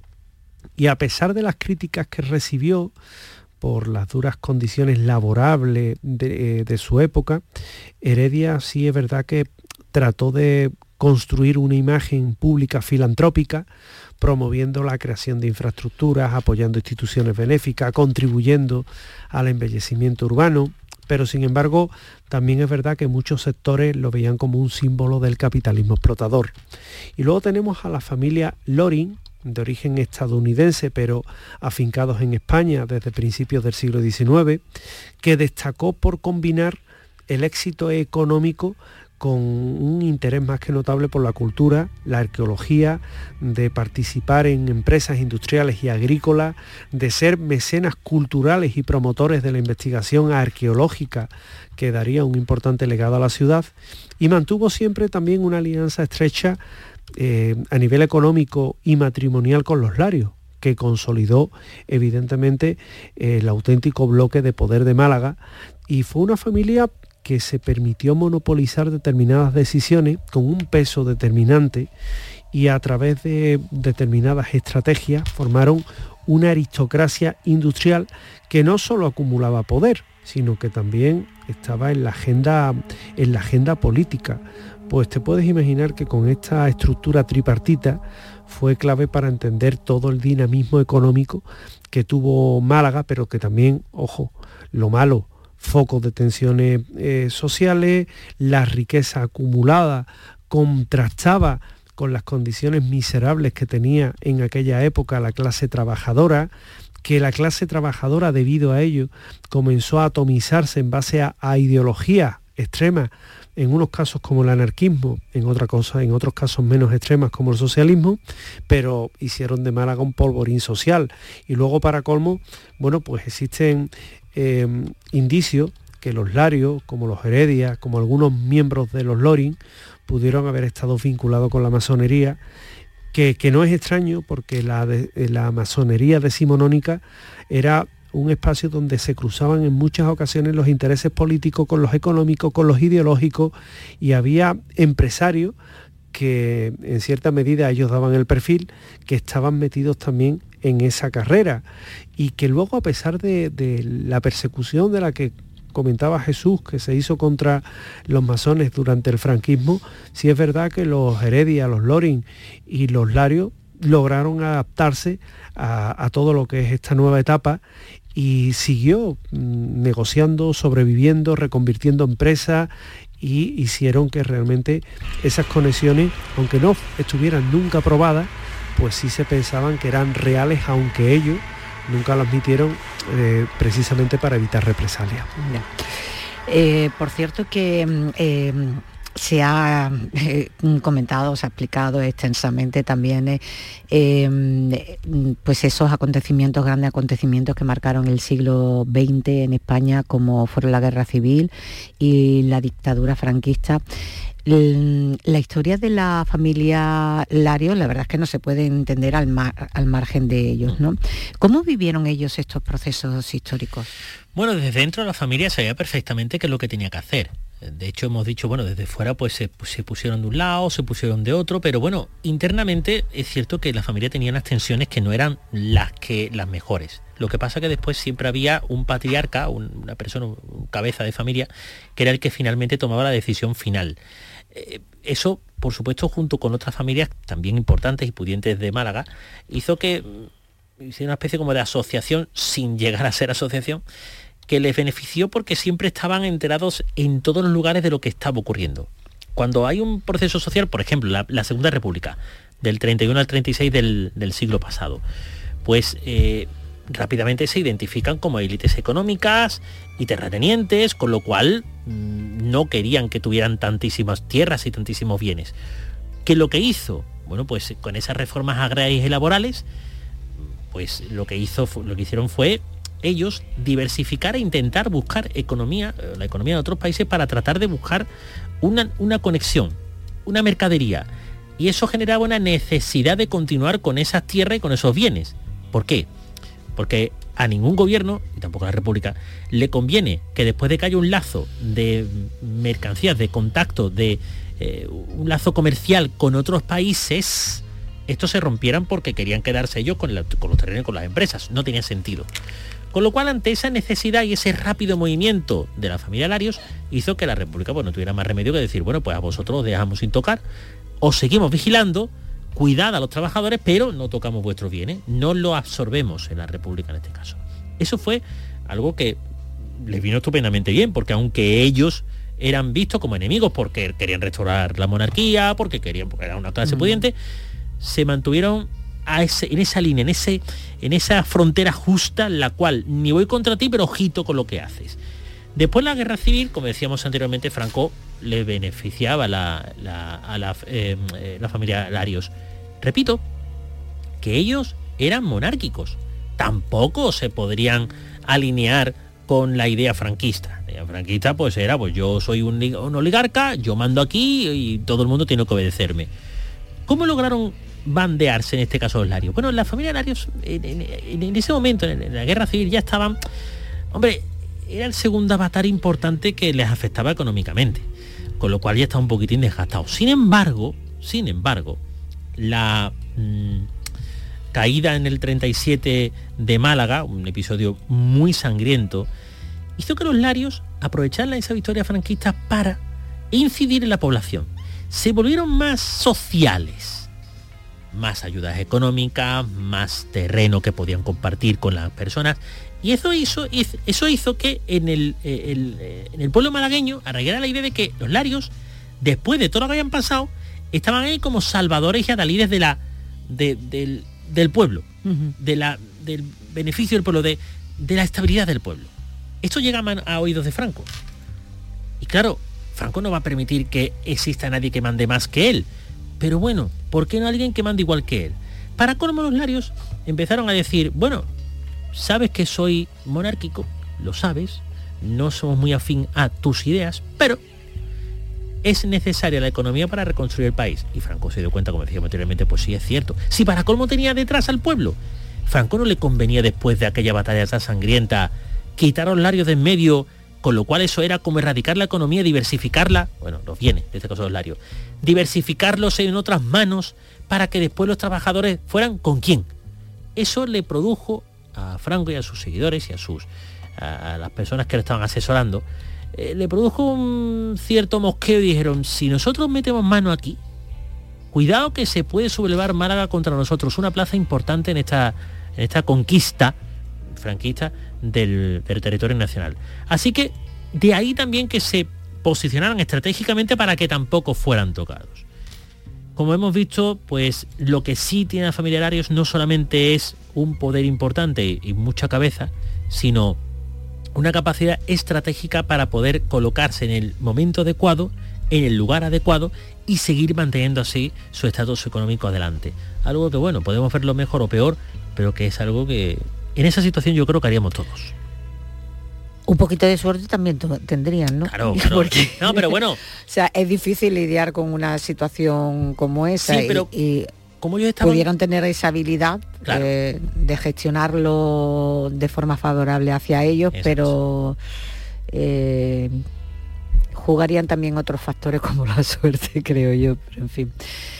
y a pesar de las críticas que recibió por las duras condiciones laborables de, de su época, Heredia sí es verdad que trató de construir una imagen pública filantrópica, promoviendo la creación de infraestructuras, apoyando instituciones benéficas, contribuyendo al embellecimiento urbano, pero sin embargo también es verdad que muchos sectores lo veían como un símbolo del capitalismo explotador. Y luego tenemos a la familia Loring, de origen estadounidense, pero afincados en España desde principios del siglo diecinueve, que destacó por combinar el éxito económico con un interés más que notable por la cultura, la arqueología, de participar en empresas industriales y agrícolas, de ser mecenas culturales y promotores de la investigación arqueológica que daría un importante legado a la ciudad, y mantuvo siempre también una alianza estrecha eh, a nivel económico y matrimonial con los Larios, que consolidó evidentemente el auténtico bloque de poder de Málaga, y fue una familia que se permitió monopolizar determinadas decisiones con un peso determinante y a través de determinadas estrategias formaron una aristocracia industrial que no solo acumulaba poder, sino que también estaba en la agenda, en la agenda política. Pues te puedes imaginar que con esta estructura tripartita fue clave para entender todo el dinamismo económico que tuvo Málaga, pero que también, ojo, lo malo, focos de tensiones eh, sociales, la riqueza acumulada contrastaba con las condiciones miserables que tenía en aquella época la clase trabajadora, que la clase trabajadora debido a ello comenzó a atomizarse en base a, a ideologías extremas, en unos casos como el anarquismo, en otra cosa, en otros casos menos extremas como el socialismo, pero hicieron de Málaga un polvorín social. Y luego, para colmo, bueno, pues existen eh, indicios que los Larios, como los Heredia, como algunos miembros de los Loring, pudieron haber estado vinculados con la masonería, que, que no es extraño porque la, de, la masonería decimonónica era un espacio donde se cruzaban en muchas ocasiones los intereses políticos con los económicos, con los ideológicos, y había empresarios que en cierta medida ellos daban el perfil, que estaban metidos también en esa carrera, y que luego, a pesar de, de la persecución de la que comentaba Jesús, que se hizo contra los masones durante el franquismo, sí es verdad que los Heredia, los Loring y los Larios lograron adaptarse a, a todo lo que es esta nueva etapa, y siguió mmm, negociando, sobreviviendo, reconvirtiendo empresas, y hicieron que realmente esas conexiones, aunque no estuvieran nunca probadas, pues sí se pensaban que eran reales, aunque ellos nunca lo admitieron, eh, precisamente para evitar represalias. Eh, por cierto que eh, se ha eh, comentado, se ha explicado extensamente también eh, eh, pues esos acontecimientos, grandes acontecimientos que marcaron el siglo veinte en España, como fueron la Guerra Civil y la dictadura franquista. La historia de la familia Larios, la verdad es que no se puede entender al, mar, al margen de ellos, ¿no? ¿Cómo vivieron ellos estos procesos históricos? Bueno, desde dentro de la familia sabía perfectamente qué es lo que tenía que hacer. De hecho, hemos dicho, bueno, desde fuera pues se, se pusieron de un lado, se pusieron de otro, pero bueno, internamente es cierto que la familia tenía unas tensiones que no eran las, que, las mejores. Lo que pasa que después siempre había un patriarca, un, una persona, un cabeza de familia, que era el que finalmente tomaba la decisión final. Eso, por supuesto, junto con otras familias también importantes y pudientes de Málaga, hizo que hiciera una especie como de asociación, sin llegar a ser asociación, que les benefició porque siempre estaban enterados en todos los lugares de lo que estaba ocurriendo. Cuando hay un proceso social, por ejemplo, la, la Segunda República, del treinta y uno al treinta y seis del, del siglo pasado, pues eh, rápidamente se identifican como élites económicas y terratenientes, con lo cual mmm, no querían que tuvieran tantísimas tierras y tantísimos bienes. ¿Qué lo que hizo? Bueno, pues con esas reformas agrarias y laborales, pues lo que hizo, lo que hicieron fue ellos diversificar e intentar buscar economía, la economía de otros países, para tratar de buscar una, una conexión, una mercadería. Y eso generaba una necesidad de continuar con esas tierras y con esos bienes. ¿Por qué? Porque a ningún gobierno, y tampoco a la República, le conviene que después de que haya un lazo de mercancías, de contacto, de eh, un lazo comercial con otros países, estos se rompieran porque querían quedarse ellos con, la, con los terrenos y con las empresas. No tenía sentido. Con lo cual, ante esa necesidad y ese rápido movimiento de la familia Larios, hizo que la República pues, no tuviera más remedio que decir, bueno, pues a vosotros os dejamos sin tocar, os seguimos vigilando, cuidad a los trabajadores, pero no tocamos vuestros bienes, no lo absorbemos en la República en este caso. Eso fue algo que les vino estupendamente bien, porque aunque ellos eran vistos como enemigos porque querían restaurar la monarquía, porque querían, porque era una clase mm. pudiente, se mantuvieron a ese, en esa línea, en, ese, en esa frontera justa, en la cual ni voy contra ti, pero ojito con lo que haces. Después de la Guerra Civil, como decíamos anteriormente, Franco le beneficiaba la, la, a la, eh, la familia Larios. Repito, que ellos eran monárquicos, tampoco se podrían alinear con la idea franquista. La idea franquista pues era, pues yo soy un, un oligarca, yo mando aquí y todo el mundo tiene que obedecerme. ¿Cómo lograron bandearse en este caso los Larios? Bueno, la familia Larios en, en, en ese momento, en, en la Guerra Civil, ya estaban, hombre, era el segundo avatar importante que les afectaba económicamente, con lo cual ya está un poquitín desgastado. Sin embargo, sin embargo, la mmm, caída en el treinta y siete de Málaga, un episodio muy sangriento, hizo que los Larios aprovecharan esa victoria franquista para incidir en la población. Se volvieron más sociales, más ayudas económicas, más terreno que podían compartir con las personas, y eso hizo, eso hizo que en el, el, en el pueblo malagueño arraigara la idea de que los Larios, después de todo lo que habían pasado, estaban ahí como salvadores y adalides de la, de, del, del pueblo, uh-huh. de la, del beneficio del pueblo, de, de la estabilidad del pueblo. Esto llega a, a oídos de Franco. Y claro, Franco no va a permitir que exista nadie que mande más que él. Pero bueno, ¿por qué no alguien que mande igual que él? Para colmo, los larios empezaron a decir, bueno, sabes que soy monárquico, lo sabes, no somos muy afín a tus ideas, pero es necesaria la economía para reconstruir el país. Y Franco se dio cuenta, como decíamos anteriormente, pues sí, es cierto. Si para colmo tenía detrás al pueblo, Franco no le convenía, después de aquella batalla tan sangrienta, quitar a los larios de en medio, con lo cual eso era como erradicar la economía, diversificarla, bueno, los bienes, en este caso los larios, diversificarlos en otras manos para que después los trabajadores fueran ¿con quién? Eso le produjo a Franco y a sus seguidores y a sus a las personas que lo estaban asesorando, eh, le produjo un cierto mosqueo y dijeron, si nosotros metemos mano aquí, cuidado que se puede sublevar Málaga contra nosotros, una plaza importante en esta, en esta conquista franquista del, del territorio nacional. Así que de ahí también que se posicionaran estratégicamente para que tampoco fueran tocados. Como hemos visto, pues lo que sí tiene a familia Larios no solamente es un poder importante y mucha cabeza, sino una capacidad estratégica para poder colocarse en el momento adecuado, en el lugar adecuado y seguir manteniendo así su estatus económico adelante. Algo que, bueno, podemos verlo mejor o peor, pero que es algo que en esa situación yo creo que haríamos todos. Un poquito de suerte también tendrían, ¿no? Claro, claro. Porque, no, pero bueno. O sea, es difícil lidiar con una situación como esa. Sí, pero y, y como ellos estaban... pudieron tener esa habilidad, claro, eh, de gestionarlo de forma favorable hacia ellos, eso, pero eh, jugarían también otros factores como la suerte, creo yo, pero en fin.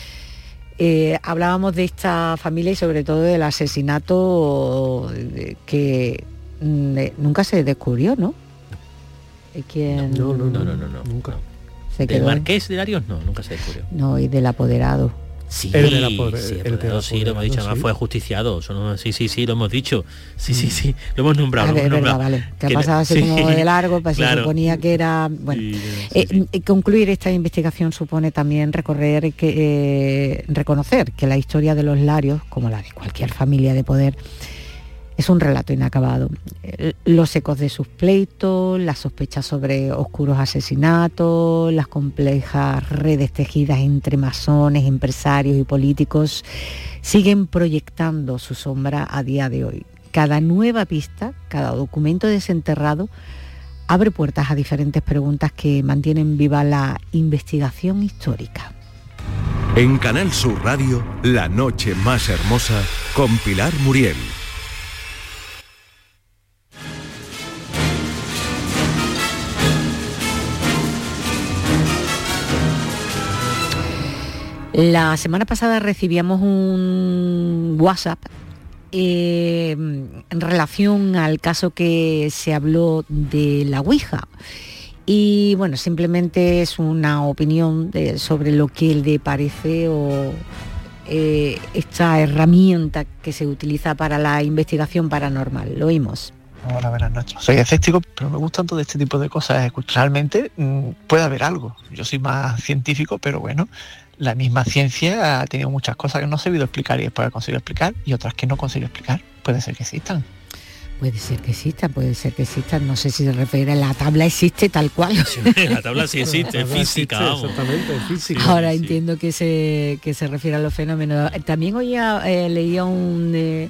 Eh, hablábamos de esta familia y sobre todo del asesinato que eh, nunca se descubrió, ¿no? ¿Quién? No, no, no, no, no, no, nunca. Se ¿Del quedó Marqués de Larios? No, nunca se descubrió. No, y del apoderado. Sí, el de la poder, sí, el el de sí, lo hemos dicho, además sí. Fue ajusticiado. Eso no, sí, sí, sí, lo hemos dicho. Sí, sí, sí, lo hemos nombrado. A ver, lo hemos verdad, nombrado. vale. Que ha pasado así sí, como de largo, pues claro, se suponía que era... Bueno, sí, sí, eh, sí. Concluir esta investigación supone también recorrer, que, eh, reconocer que la historia de los Larios, como la de cualquier familia de poder, es un relato inacabado. Los ecos de sus pleitos, las sospechas sobre oscuros asesinatos, las complejas redes tejidas entre masones, empresarios y políticos siguen proyectando su sombra a día de hoy. Cada nueva pista, cada documento desenterrado abre puertas a diferentes preguntas que mantienen viva la investigación histórica. En Canal Sur Radio, La Noche Más Hermosa, con Pilar Muriel. La semana pasada recibíamos un WhatsApp eh, en relación al caso que se habló de la Ouija. Y bueno, simplemente es una opinión de, sobre lo que le parece o eh, esta herramienta que se utiliza para la investigación paranormal. Lo oímos. Hola, buenas noches. Soy escéptico, pero me gustan todo este tipo de cosas. Realmente mmm, puede haber algo. Yo soy más científico, pero bueno, la misma ciencia ha tenido muchas cosas que no he sabido explicar y después he conseguido explicar y otras que no consigo explicar. Puede ser que existan. Puede ser que exista, puede ser que exista. No sé si se refiere a la tabla existe tal cual. Sí, la tabla sí existe, es física, vamos. Exactamente, física. Ahora sí. Entiendo que se, que se refiere a los fenómenos. También hoy eh, leía un, eh,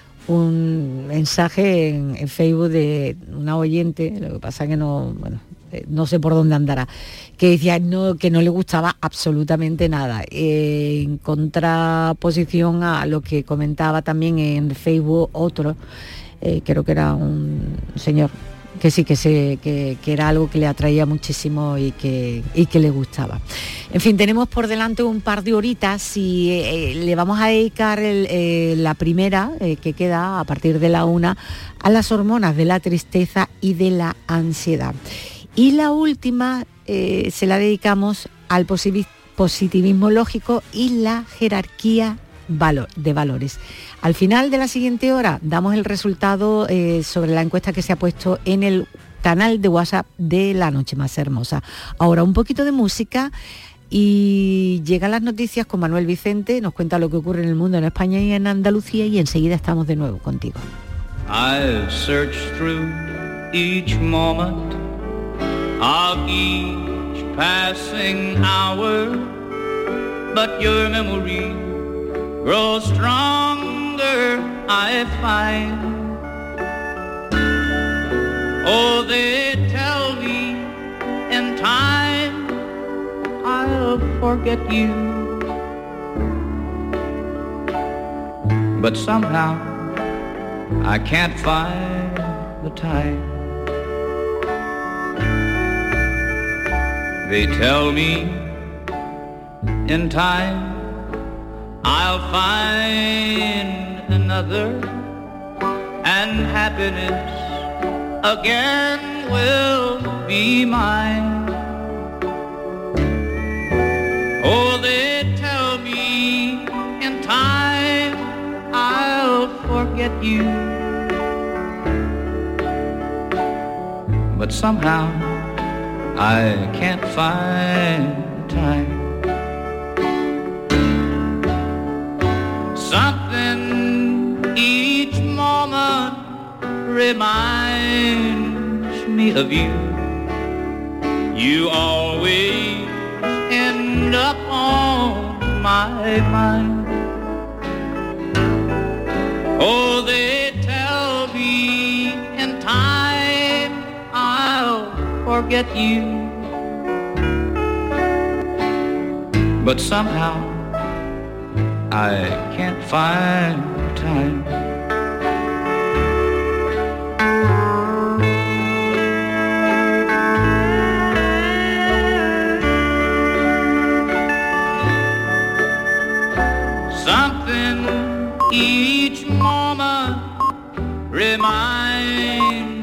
un mensaje en, en Facebook de una oyente, lo que pasa que no, bueno, eh, no sé por dónde andará, que decía no, que no le gustaba absolutamente nada, eh, en contraposición a lo que comentaba también en Facebook otro. Eh, creo que era un señor que sí, que, se, que, que era algo que le atraía muchísimo y que, y que le gustaba. En fin, tenemos por delante un par de horitas y eh, le vamos a dedicar el, eh, la primera, eh, que queda a partir de la una, a las hormonas de la tristeza y de la ansiedad. Y la última eh, se la dedicamos al positivismo lógico y la jerarquía valor, de valores. Al final de la siguiente hora damos el resultado eh, sobre la encuesta que se ha puesto en el canal de WhatsApp de La Noche Más Hermosa. Ahora un poquito de música y llegan las noticias con Manuel Vicente, nos cuenta lo que ocurre en el mundo, en España y en Andalucía, y enseguida estamos de nuevo contigo. I've searched through each moment of each passing hours, but your memory grows stronger, I find. Oh, they tell me in time I'll forget you, but somehow I can't find the time. They tell me in time I'll find another, and happiness again will be mine. Oh, they tell me in time I'll forget you, but somehow I can't find the time. Something each moment reminds me of you. You always end up on my mind. Oh, they tell me in time I'll forget you, but somehow I can't find time. Something each moment reminds